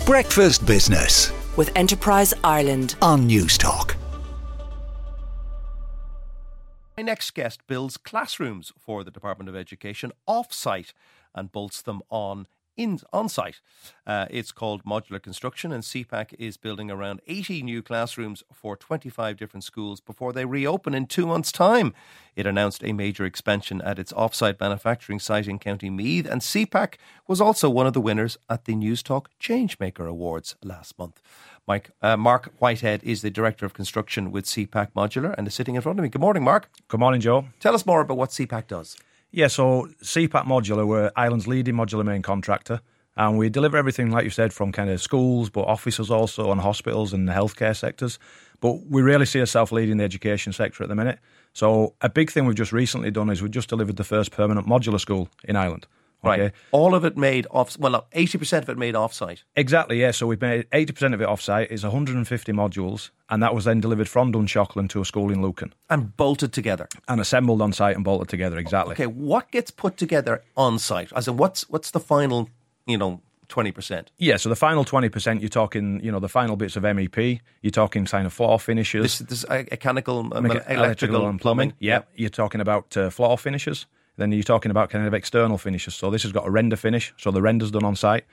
Breakfast Business with Enterprise Ireland on News Talk. My next guest builds classrooms for the Department of Education off-site and bolts them on-site. It's called modular construction, and CPAC is building around 80 new classrooms for 25 different schools before they reopen in 2 months' time. It announced a major expansion at its off-site manufacturing site in County Meath, and CPAC was also one of the winners at the News Talk Changemaker Awards last month. Mark Whitehead is the Director of Construction with CPAC Modular and is sitting in front of me. Good morning, Mark. Good morning, Joe. Tell us more about what CPAC does. Yeah, so CPAC Modular, we're Ireland's leading modular main contractor, and we deliver everything, like you said, from kind of schools, but offices also, and hospitals and the healthcare sectors. But we really see ourselves leading the education sector at the minute. So a big thing we've just recently done is we've just delivered the first permanent modular school in Ireland. Right. Okay. All of it made off, 80% of it made off-site. Exactly, yeah. So we've made 80% of it off-site. It's 150 modules, and that was then delivered from Dunshaughlin to a school in Lucan. And bolted together. And assembled on site and bolted together, exactly. Okay, what gets put together on site? As in, what's the final, 20%? Yeah, so the final 20%, you're talking, the final bits of MEP, you're talking kind of floor finishes. This mechanical, electrical and plumbing. Yeah, you're talking about floor finishes. Then you're talking about kind of external finishes. So this has got a render finish, so the render's done on site,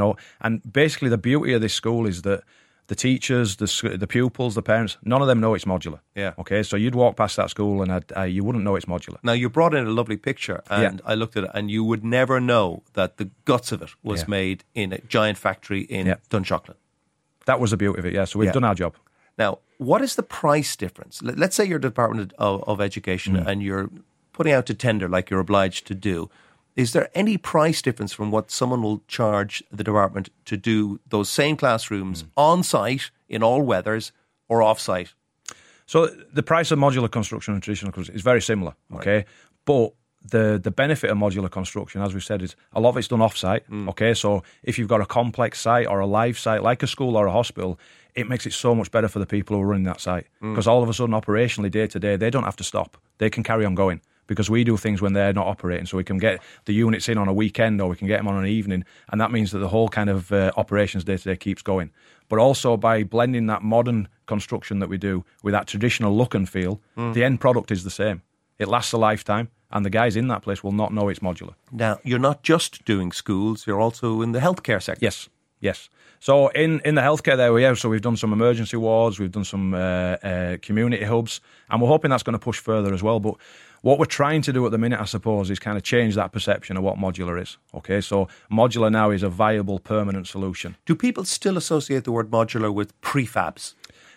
And basically the beauty of this school is that the teachers, the pupils, the parents, none of them know it's modular. Yeah. Okay, so you'd walk past that school and you wouldn't know it's modular. Now, you brought in a lovely picture, and I looked at it, and you would never know that the guts of it was made in a giant factory in Dunshaughlin. That was the beauty of it, yeah. So we've done our job. Now, what is the price difference? Let's say you're the Department of Education and you're putting out to tender like you're obliged to do. Is there any price difference from what someone will charge the department to do those same classrooms on site in all weathers or off site? So the price of modular construction and traditional construction is very similar, okay? Right. But the benefit of modular construction, as we've said, is a lot of it's done off site, okay? So if you've got a complex site or a live site like a school or a hospital, it makes it so much better for the people who are running that site. Because all of a sudden, operationally, day to day, they don't have to stop. They can carry on going. Because we do things when they're not operating, so we can get the units in on a weekend or we can get them on an evening, and that means that the whole kind of operations day-to-day keeps going. But also by blending that modern construction that we do with that traditional look and feel, the end product is the same. It lasts a lifetime, and the guys in that place will not know it's modular. Now, you're not just doing schools, you're also in the healthcare sector. Yes. So in the healthcare there, so we've done some emergency wards, we've done some community hubs, and we're hoping that's going to push further as well. But what we're trying to do at the minute, I suppose, is kind of change that perception of what modular is. Okay, so modular now is a viable, permanent solution. Do people still associate the word modular with prefabs?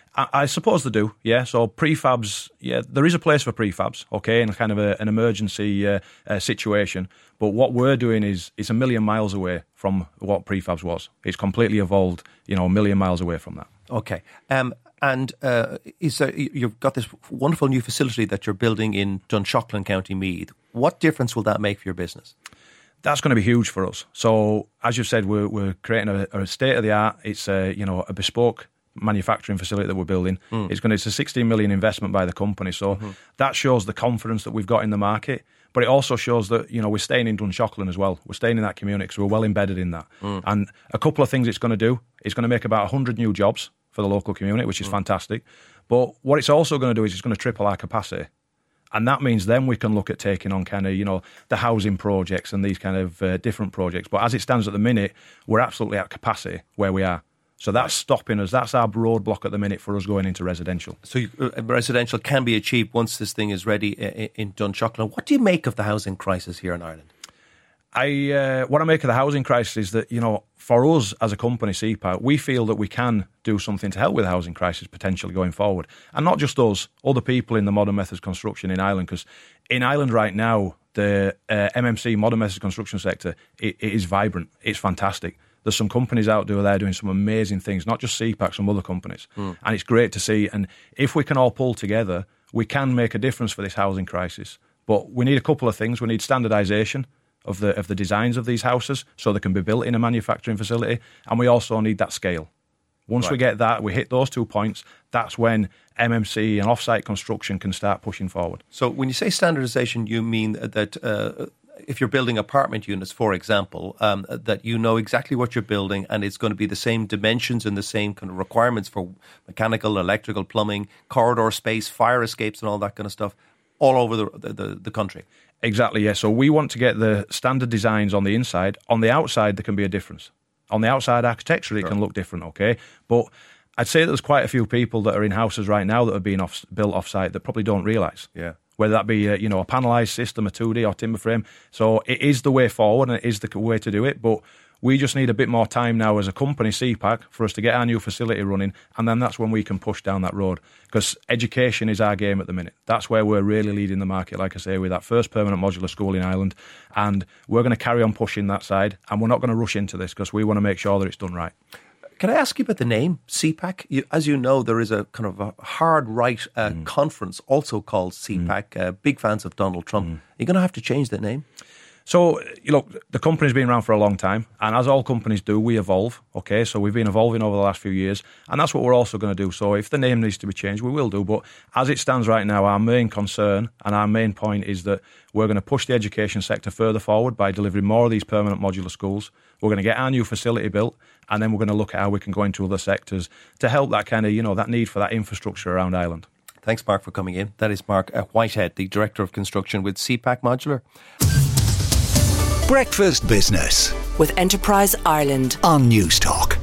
I suppose they do, yeah. So prefabs, yeah, there is a place for prefabs, okay, in kind of an emergency situation. But what we're doing is it's a million miles away from what prefabs was. It's completely evolved, a million miles away from that. Okay. You've got this wonderful new facility that you're building in Dunshaughlin, County Meath. What difference will that make for your business? That's going to be huge for us. So, as you've said, we're creating a state-of-the-art. It's a bespoke manufacturing facility that we're building. It's a 16 million investment by the company. So that shows the confidence that we've got in the market. But it also shows that, we're staying in Dunshaughlin as well. We're staying in that community because we're well embedded in that. And a couple of things it's going to do, it's going to make about 100 new jobs for the local community, which is fantastic. But what it's also going to do is it's going to triple our capacity. And that means then we can look at taking on kind of, the housing projects and these kind of different projects. But as it stands at the minute, we're absolutely at capacity where we are. So that's stopping us. That's our roadblock at the minute for us going into residential. So residential can be achieved once this thing is ready in Dunshaughlin. What do you make of the housing crisis here in Ireland? What I make of the housing crisis is that, for us as a company, CPAC, we feel that we can do something to help with the housing crisis potentially going forward. And not just us, other people in the modern methods construction in Ireland, because in Ireland right now, the MMC, modern methods construction sector, it is vibrant. It's fantastic. There's some companies out there doing some amazing things, not just CPAC, some other companies. And it's great to see. And if we can all pull together, we can make a difference for this housing crisis. But we need a couple of things. We need standardisation of the designs of these houses so they can be built in a manufacturing facility, and we also need that scale. Once we get that, we hit those 2 points, that's when MMC and off-site construction can start pushing forward. So when you say standardisation, you mean that if you're building apartment units, for example, that you know exactly what you're building and it's going to be the same dimensions and the same kind of requirements for mechanical, electrical, plumbing, corridor space, fire escapes and all that kind of stuff all over the country. Exactly, yeah. So we want to get the standard designs on the inside. On the outside, there can be a difference. On the outside, architecturally, it can look different, okay? But I'd say there's quite a few people that are in houses right now that are being built off-site that probably don't realise. Yeah. Whether that be a panelised system, a 2D or timber frame. So it is the way forward and it is the way to do it. But we just need a bit more time now as a company, CPAC, for us to get our new facility running. And then that's when we can push down that road. Because education is our game at the minute. That's where we're really leading the market, like I say, with that first permanent modular school in Ireland. And we're going to carry on pushing that side. And we're not going to rush into this because we want to make sure that it's done right. Can I ask you about the name, CPAC? As you know, there is a kind of a hard right conference also called CPAC. Big fans of Donald Trump. Are you going to have to change the name? So, look, the company's been around for a long time, and as all companies do, we evolve, okay? So we've been evolving over the last few years, and that's what we're also going to do. So if the name needs to be changed, we will do. But as it stands right now, our main concern and our main point is that we're going to push the education sector further forward by delivering more of these permanent modular schools. We're going to get our new facility built, and then we're going to look at how we can go into other sectors to help that kind of, that need for that infrastructure around Ireland. Thanks, Mark, for coming in. That is Mark Whitehead, the Director of Construction with CPAC Modular. Breakfast Business with Enterprise Ireland on News Talk.